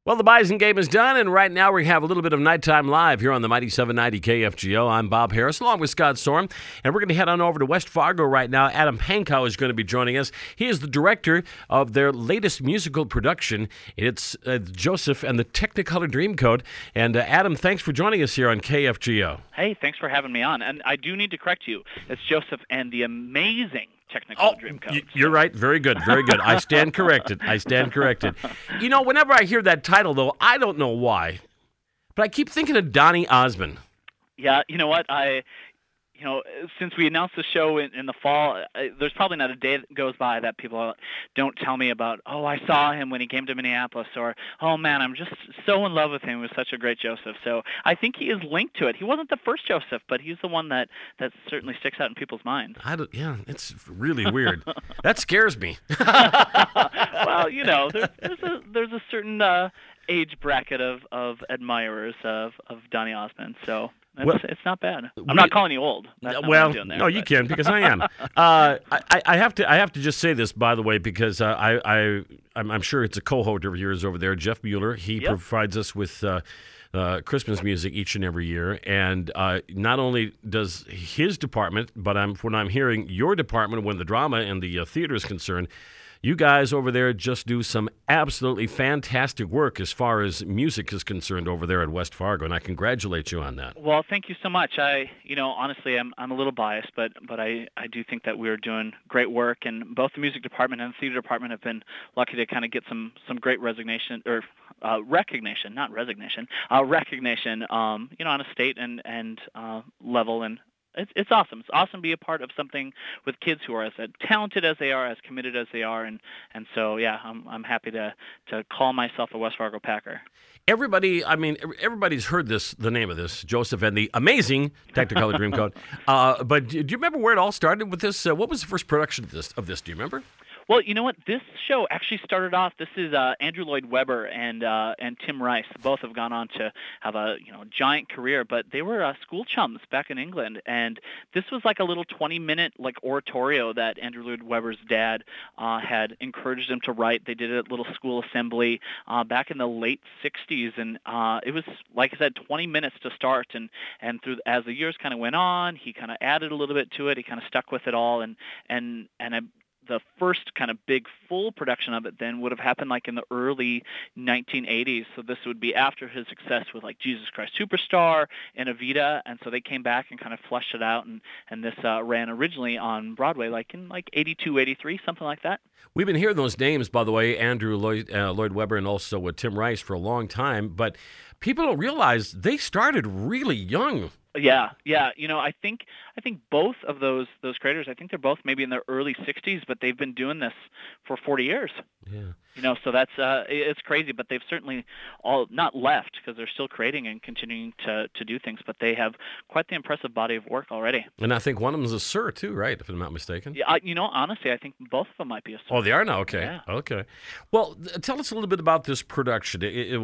Well, the Bison game is done, and right now we have a little bit of Nighttime Live here on the Mighty 790 KFGO. I'm Bob Harris, along with Scott Storm, and we're going to head on over to West Fargo right now. Adam Pankow is going to be joining us. He is the director of their latest musical production. It's Joseph and the Technicolor Dreamcoat. And Adam, thanks for joining us here on KFGO. Hey, thanks for having me on. And I do need to correct you. It's Joseph and the amazing Technicolor Dreamcoat. You're right. Very good. Very good. I stand corrected. You know, whenever I hear that title, though, I don't know why, but I keep thinking of Donny Osmond. Yeah, you know what? Since we announced the show in the fall, there's probably not a day that goes by that people don't tell me about, oh, I saw him when he came to Minneapolis, or, oh, man, I'm just so in love with him. He was such a great Joseph. So I think he is linked to it. He wasn't the first Joseph, but he's the one that certainly sticks out in people's minds. Yeah, it's really weird. That scares me. Well, you know, there's a certain age bracket of admirers of Donny Osmond, so... It's not bad. I'm not calling you old. That's not what I'm doing there, you can, because I am. I have to just say this, by the way, because I'm sure it's a cohort of yours over there, Jeff Mueller. He provides us with Christmas music each and every year, and not only does his department, but when I'm hearing your department, when the drama and the theater is concerned, you guys over there just do some absolutely fantastic work as far as music is concerned over there at West Fargo, and I congratulate you on that. Well, thank you so much. Honestly, I'm a little biased, but I do think that we're doing great work, and both the music department and the theater department have been lucky to kind of get some great recognition, not resignation, recognition, on a state and level, and It's awesome. It's awesome to be a part of something with kids who are as talented as they are, as committed as they are, and so yeah, I'm happy to call myself a West Fargo Packer. Everybody's heard the name of this, Joseph and the amazing Technicolor Dreamcoat. But do you remember where it all started with this? What was the first production of this? Do you remember? Well, you know what? This show actually started off. This is Andrew Lloyd Webber and Tim Rice. Both have gone on to have a giant career, but they were school chums back in England. And this was like a little 20-minute oratorio that Andrew Lloyd Webber's dad had encouraged him to write. They did it at little school assembly back in the late '60s, and it was, like I said, 20 minutes to start. And as the years kind of went on, he kind of added a little bit to it. He kind of stuck with it all, the first kind of big full production of it then would have happened in the early 1980s. So this would be after his success with Jesus Christ Superstar and Evita. And so they came back and kind of fleshed it out. And this ran originally on Broadway in 82, 83, something like that. We've been hearing those names, by the way, Andrew Lloyd Webber and also Tim Rice for a long time. But people don't realize they started really young. Yeah. I think both of those creators, I think they're both maybe in their early 60s, but they've been doing this for 40 years. Yeah. So that's it's crazy, but they've certainly all not left because they're still creating and continuing to do things, but they have quite the impressive body of work already. And I think one of them is a sir too, right? If I'm not mistaken. Yeah. Honestly, I think both of them might be a sir. Oh, they are now. Okay. Yeah. Okay. Well, tell us a little bit about this production.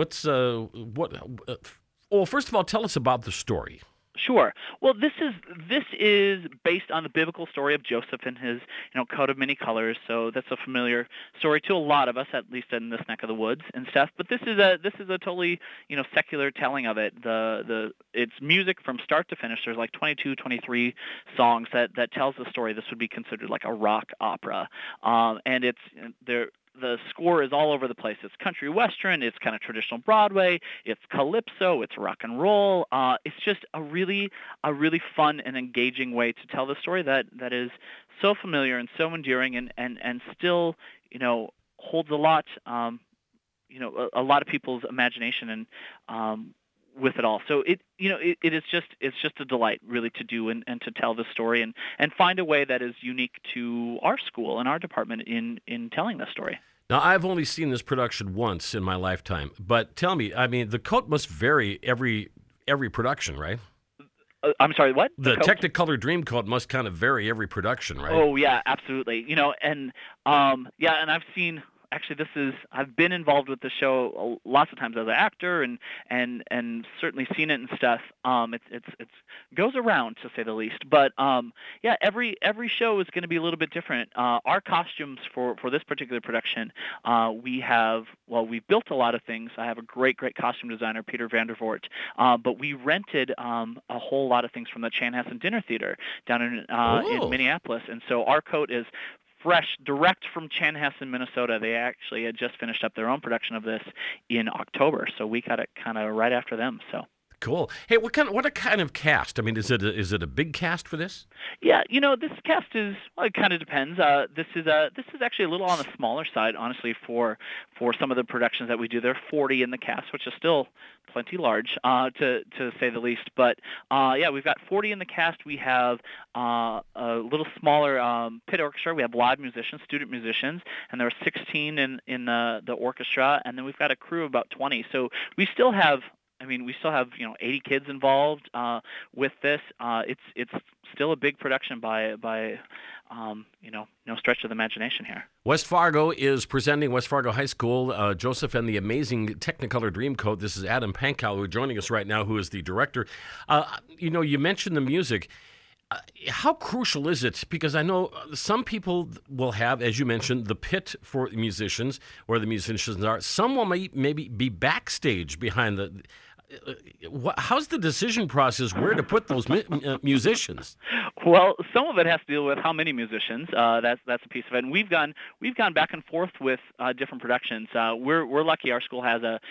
Well, first of all, tell us about the story. Sure. Well, this is based on the biblical story of Joseph and his coat of many colors. So that's a familiar story to a lot of us, at least in this neck of the woods and stuff. But this is a totally secular telling of it. It's music from start to finish. There's 22, 23 songs that tells the story. This would be considered like a rock opera, and it's there. The score is all over the place. It's country western, it's kind of traditional Broadway, it's calypso, it's rock and roll. It's just a really fun and engaging way to tell the story that is so familiar and so endearing and still, holds a lot, a lot of people's imagination and with it all. So it's just a delight really to do and to tell the story and find a way that is unique to our school and our department in telling this story. Now, I've only seen this production once in my lifetime, but tell me, the coat must vary every production, right? I'm sorry, what? The Technicolor Dreamcoat must kind of vary every production, right? Oh, yeah, absolutely. And I've seen actually, I've been involved with the show lots of times as an actor, and certainly seen it and stuff. It's goes around, to say the least. But yeah, every show is going to be a little bit different. Our costumes for this particular production, we've built a lot of things. I have a great costume designer, Peter Vandervoort, but we rented a whole lot of things from the Chanhassen Dinner Theater down in Minneapolis, and so our coat is fresh, direct from Chanhassen, Minnesota. They actually had just finished up their own production of this in October, so we got it kind of right after them. So. Cool. Hey, what kind of cast? I mean, is it a big cast for this? Yeah, this cast is, well, it kind of depends. This is actually a little on the smaller side, honestly, for some of the productions that we do. There are 40 in the cast, which is still plenty large, to say the least. But yeah, we've got 40 in the cast. We have a little smaller pit orchestra. We have live musicians, student musicians, and there are 16 in the orchestra, and then we've got a crew of about 20. So we still have 80 kids involved with this. It's still a big production by no stretch of the imagination here. West Fargo is presenting West Fargo High School, Joseph and the Amazing Technicolor Dreamcoat. This is Adam Pankow, who is joining us right now, who is the director. You mentioned the music. How crucial is it? Because I know some people will have, as you mentioned, the pit for musicians, where the musicians are. Some will maybe be backstage behind the... how's the decision process where to put those musicians? Well, some of it has to deal with how many musicians. That's a piece of it. And we've gone back and forth with different productions. We're lucky. Our school has a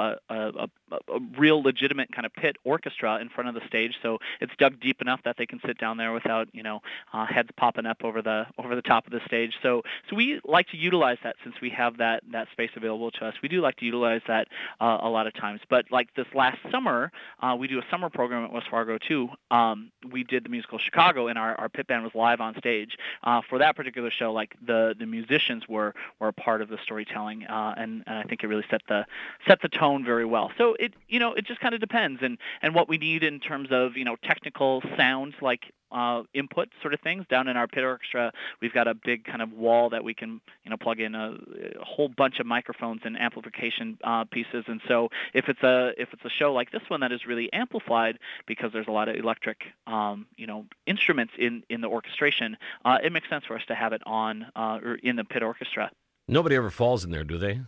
real legitimate kind of pit orchestra in front of the stage, so it's dug deep enough that they can sit down there without heads popping up over the top of the stage. So we like to utilize that, since we have that space available to us. We do like to utilize that a lot of times. But like this last summer, we do a summer program at West Fargo too. We did the musical Chicago, and our pit band was live on stage. For that particular show, like the musicians were a part of the storytelling, and I think it really set the tone very well. So it just kind of depends, and what we need in terms of technical sounds, like input sort of things. Down in our pit orchestra, we've got a big kind of wall that we can plug in a whole bunch of microphones and amplification pieces. And so if it's a show like this one that is really amplified because there's a lot of electric instruments in the orchestration, it makes sense for us to have it on or in the pit orchestra. Nobody ever falls in there, do they?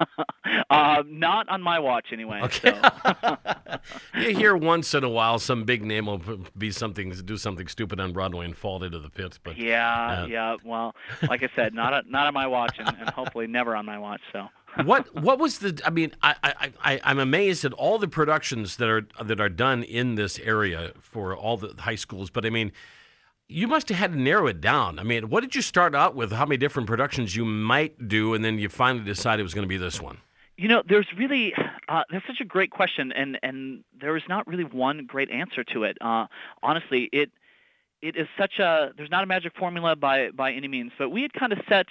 Not on my watch, anyway. Okay. So. You hear once in a while some big name will do something stupid on Broadway and fall into the pit. But yeah. Well, like I said, not on my watch, and hopefully never on my watch. So. What was the? I mean, I'm amazed at all the productions that are done in this area for all the high schools. But I mean, you must have had to narrow it down. I mean, what did you start out with? How many different productions you might do, and then you finally decided it was going to be this one? There's really that's such a great question, and there is not really one great answer to it. Honestly, it is such there's not a magic formula by any means, but we had kind of set.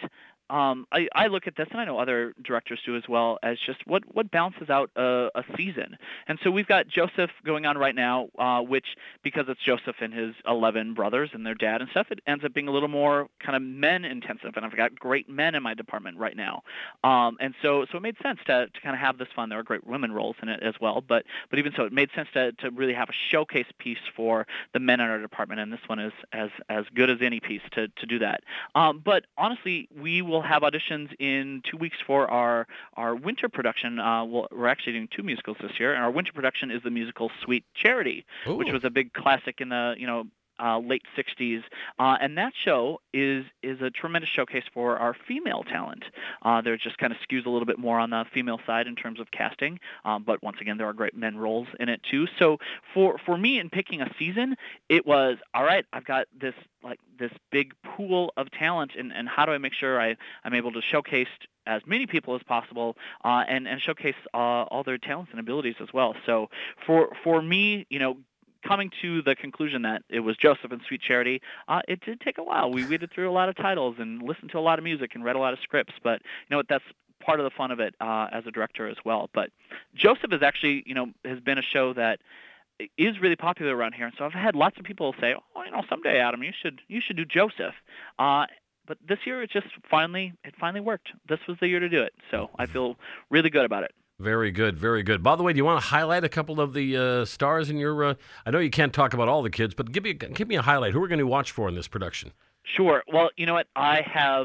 I look at this, and I know other directors do as well, as just what balances out a season. And so we've got Joseph going on right now, which, because it's Joseph and his 11 brothers and their dad and stuff, it ends up being a little more kind of men-intensive, and I've got great men in my department right now. And so it made sense to kind of have this fun. There are great women roles in it as well, but even so, it made sense to really have a showcase piece for the men in our department, and this one is as good as any piece to do that. But honestly, we will have auditions in 2 weeks for our winter production. We're actually doing 2 musicals this year, and our winter production is the musical Sweet Charity, Ooh. Which was a big classic in the late 60s, and that show is a tremendous showcase for our female talent. There just kind of skews a little bit more on the female side in terms of casting, but once again, there are great men roles in it too. So for me, in picking a season, it was, all right, I've got this big pool of talent, and how do I make sure I'm able to showcase as many people as possible, and showcase all their talents and abilities as well. So for me, coming to the conclusion that it was Joseph and Sweet Charity, it did take a while. We weeded through a lot of titles and listened to a lot of music and read a lot of scripts, but that's part of the fun of it as a director as well. But Joseph is actually, has been a show that is really popular around here, and so I've had lots of people say, someday, Adam, you should do Joseph. but this year it finally worked. This was the year to do it. So I feel really good about it. Very good, very good. By the way, do you want to highlight a couple of the stars in your? I know you can't talk about all the kids, but give me a highlight. Who are we going to watch for in this production? Sure. Well, you know what? I have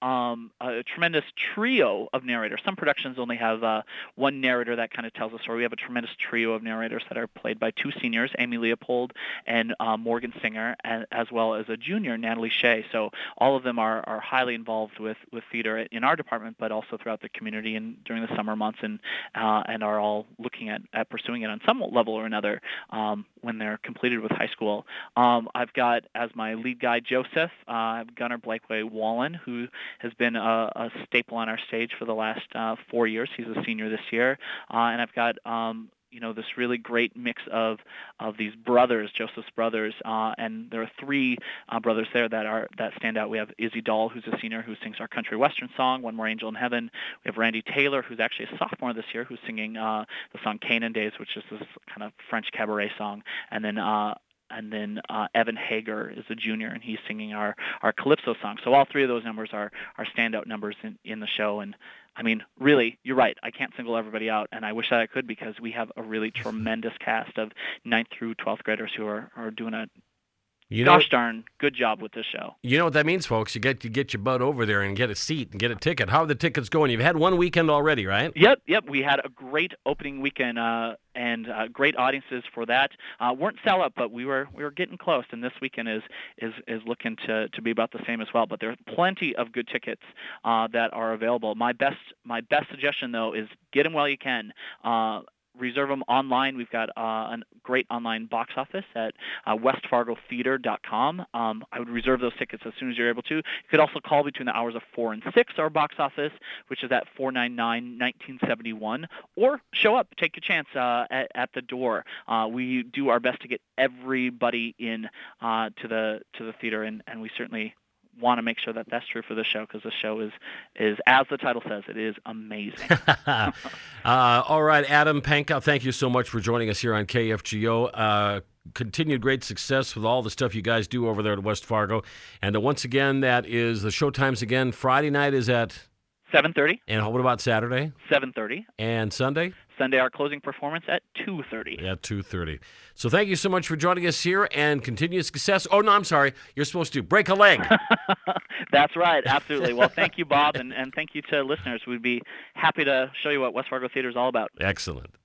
a tremendous trio of narrators. Some productions only have one narrator that kind of tells a story. We have a tremendous trio of narrators that are played by two seniors, Amy Leopold and Morgan Singer, as well as a junior, Natalie Shea. So all of them are highly involved with theater in our department, but also throughout the community and during the summer months, and are all looking at pursuing it on some level or another when they're completed with high school. I've got as my lead guy Joseph, Gunnar Blakeway Wallen, who has been a staple on our stage for the last 4 years. He's a senior this year. And I've got this really great mix of these brothers, Joseph's brothers, and there are three brothers there that stand out. We have Izzy Dahl, who's a senior, who sings our country western song, One More Angel in Heaven. We have Randy Taylor, who's actually a sophomore this year, who's singing the song Canaan Days, which is this kind of French cabaret song. And then Evan Hager is a junior, and he's singing our Calypso song. So all three of those numbers are standout numbers in the show. And, I mean, really, you're right. I can't single everybody out, and I wish that I could, because we have a really tremendous cast of 9th through 12th graders who are doing a gosh darn good job with this show. You know what that means, folks? You get your butt over there and get a seat and get a ticket. How are the tickets going? You've had one weekend already, right? Yep. We had a great opening weekend and great audiences for that. Weren't sell out, but we were getting close. And this weekend is looking to be about the same as well. But there are plenty of good tickets that are available. My best suggestion, though, is get them while you can. Reserve them online. We've got a great online box office at westfargotheater.com. I would reserve those tickets as soon as you're able to. You could also call between the hours of 4 and 6, our box office, which is at 499-1971, or show up, take your chance at the door. We do our best to get everybody in to the theater, and we certainly want to make sure that that's true for the show, because the show is as the title says, it is amazing. All right, Adam Pankow, thank you so much for joining us here on KFGO. Continued great success with all the stuff you guys do over there at West Fargo. And once again, that is the show times again. Friday night is at 7:30. And what about Saturday? 7:30. And Sunday? Sunday, our closing performance at 2:30. At 2:30. So thank you so much for joining us here, and continued success. Oh, no, I'm sorry. You're supposed to break a leg. That's right. Absolutely. Well, thank you, Bob, and thank you to listeners. We'd be happy to show you what West Fargo Theater is all about. Excellent.